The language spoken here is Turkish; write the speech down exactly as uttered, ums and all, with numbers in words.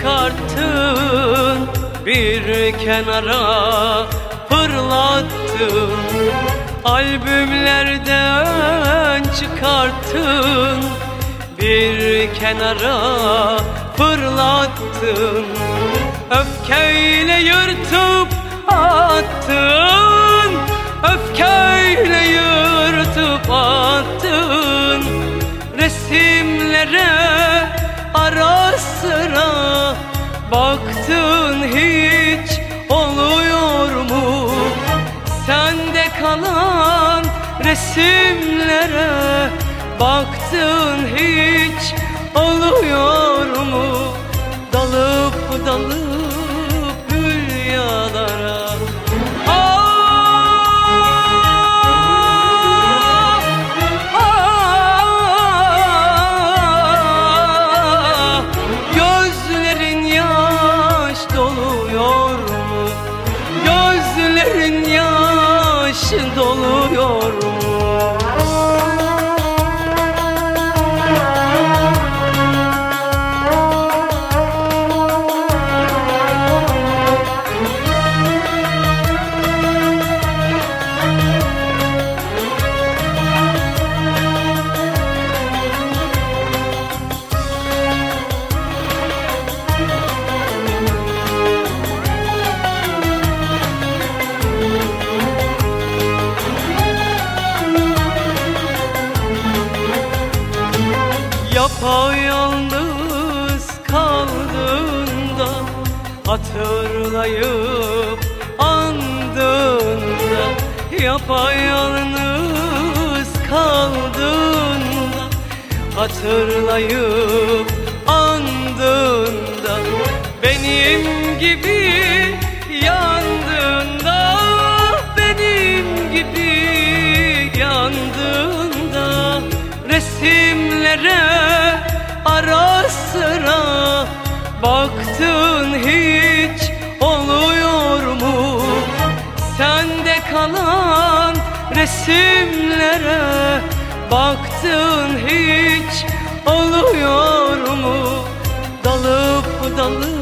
çıkarttın, bir kenara fırlattın. Albümlerden çıkarttın, bir kenara fırlattın. Öfkeyle yırtıp attın, öfkeyle yırtıp attın. Resimlere ara sıra baktın, hiç oluyor mu? Sende kalan resimlere baktın, hiç oluyor mu? Dalıp dalıp hülyalara, ah, ah, gözlerin yaş doluyor mu? Gözlerin yaş doluyor mu? Yapayalnız kaldığında, hatırlayıp andığında, yapayalnız kaldığında, hatırlayıp andığında, benim gibi yandığında, benim gibi yandığında, resimlere ara sıra baktın, hiç oluyor mu? Sende kalan resimlere baktın, hiç oluyor mu? Dalıp dalıp